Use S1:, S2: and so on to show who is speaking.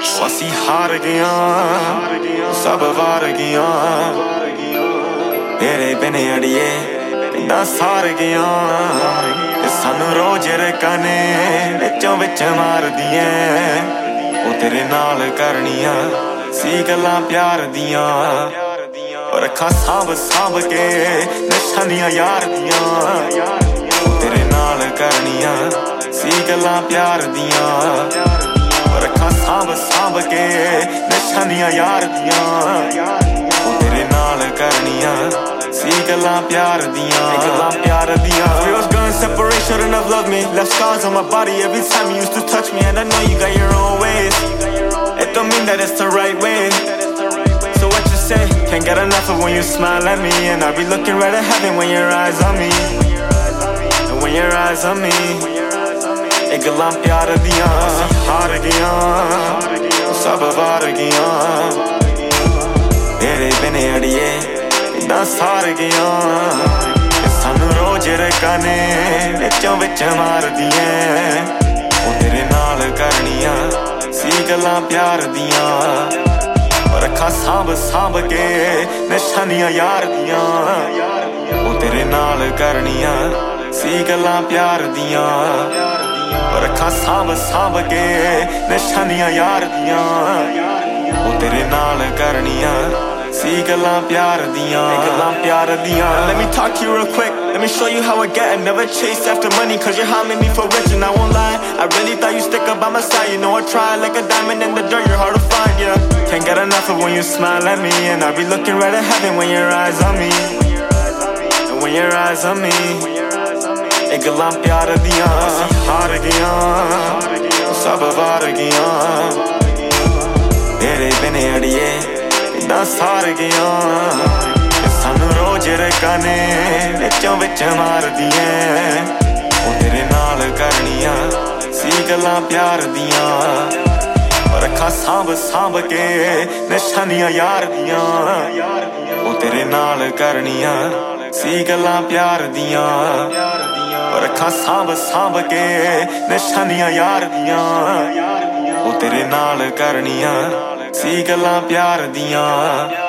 S1: ਅਸੀਂ ਹਾਰ ਗਿਆ ਸਭ ਵਾਰ ਗਿਆ ਤੇਰੇ ਬਿਨੇ ਅੜੀਏ ਪਿੰਡਾਂ ਸਾਰ ਗਿਆ ਸਾਨੂੰ ਰੋਜ਼ ਰਕਾਨੇ ਵਿੱਚੋਂ ਵਿੱਚ ਮਾਰਦੀਆਂ ਉਹ ਤੇਰੇ ਨਾਲ ਕਰਨੀਆਂ ਸੀ ਗੱਲਾਂ ਪਿਆਰ ਦੀਆਂ ਰੱਖਾਂ ਸਾਂਭ ਸਾਂਭ ਕੇ ਨਿਸ਼ਾਨੀਆਂ ਯਾਰ ਦੀਆਂ ਤੇਰੇ ਨਾਲ ਕਰਨੀਆਂ ਸੀ ਗੱਲਾਂ ਪਿਆਰ ਦੀਆਂ ਰੱਖਾਂ ਸਾਂਭ ਸਾਂਭ ਕੇ ਨਿਸ਼ਾਨੀਆਂ ਯਾਰ ਦੀਆਂ ਤੇਰੇ ਨਾਲ ਕਰਨੀਆਂ ਸੀ ਗੱਲਾਂ ਪਿਆਰ ਦੀਆਂ We was going separate, shouldn't have loved me. Left scars on my body every time you used to touch me. And I know you got your own ways. It don't mean that it's the right way. So what you say? Can't get enough of when you smile at me. And I be looking right at heaven when your eyes on me. And when your eyes on me ਇਹ ਗੱਲਾਂ ਪਿਆਰ ਦੀਆਂ ਅਸੀਂ ਹਾਰ ਗਿਆ ਸਭ ਵਾਰ ਗਿਆ ਤੇਰੇ ਬਿਨੇ ਅੜੀਏ ਪਿੰਡਾਂ ਸਾਰ ਗਿਆ ਸਾਨੂੰ ਰੋਜ਼ ਰਕਾਨੇ ਵਿੱਚੋਂ ਵਿੱਚ ਮਾਰਦੀਆਂ ਉਹ ਤੇਰੇ ਨਾਲ ਕਰਨੀਆਂ ਸੀ ਗੱਲਾਂ ਪਿਆਰ ਦੀਆਂ ਰੱਖਾਂ ਸਾਂਭ ਸਾਂਭ ਕੇ ਨਿਸ਼ਾਨੀਆਂ ਯਾਰ ਦੀਆਂ ਉਹ ਤੇਰੇ ਨਾਲ ਕਰਨੀਆਂ ਸੀ ਗੱਲਾਂ ਪਿਆਰ ਦੀਆਂ ਰੱਖਾਂ ਸਾਂਭ ਸਾਂਭ ਕੇ ਨਿਸ਼ਾਨੀਆਂ ਯਾਰ ਦੀਆਂ ਉਹ ਤੇਰੇ ਨਾਲ ਕਰਨੀਆਂ ਸੀ ਗੱਲਾਂ ਪਿਆਰ ਦੀਆਂ Let me talk to you real quick. Let me show you how I get it. Never chase after money cause you're harming me for rich. And I won't lie, I really thought you stick up by my side. You know I try like a diamond in the dirt, you're hard to find, yeah. Can't get enough of when you smile at me. And I be looking right at heaven when your eyes on me. And when your eyes on me ਇਹ ਗੱਲਾਂ ਪਿਆਰ ਦੀਆਂ ਅਸੀਂ ਹਾਰ ਗਿਆ ਸਭ ਵਾਰ ਗਿਆ ਤੇਰੇ ਬਿਨੇ ਅੜੀਏ ਪਿੰਡਾਂ ਸਾਰ ਗਿਆ ਸਾਨੂੰ ਰੋਜ਼ ਰਕਾਨੇ ਵਿੱਚੋਂ ਵਿੱਚ ਮਾਰਦੀਆਂ ਉਹ ਤੇਰੇ ਨਾਲ ਕਰਨੀਆਂ ਸੀ ਗੱਲਾਂ ਪਿਆਰ ਦੀਆਂ ਰੱਖਾਂ ਸਾਂਭ ਸਾਂਭ ਕੇ ਨਿਸ਼ਾਨੀਆਂ ਯਾਰ ਦੀਆਂ ਉਹ ਤੇਰੇ ਨਾਲ ਕਰਨੀਆਂ ਸੀ ਗੱਲਾਂ ਪਿਆਰ ਦੀਆਂ ਰੱਖਾਂ ਸਾਂਭ ਸਾਂਭ ਕੇ ਨਿਸ਼ਾਨੀਆਂ ਯਾਰ ਦੀਆਂ ਉਹ ਤੇਰੇ ਨਾਲ ਕਰਨੀਆਂ ਸੀ ਗੱਲਾਂ ਪਿਆਰ ਦੀਆਂ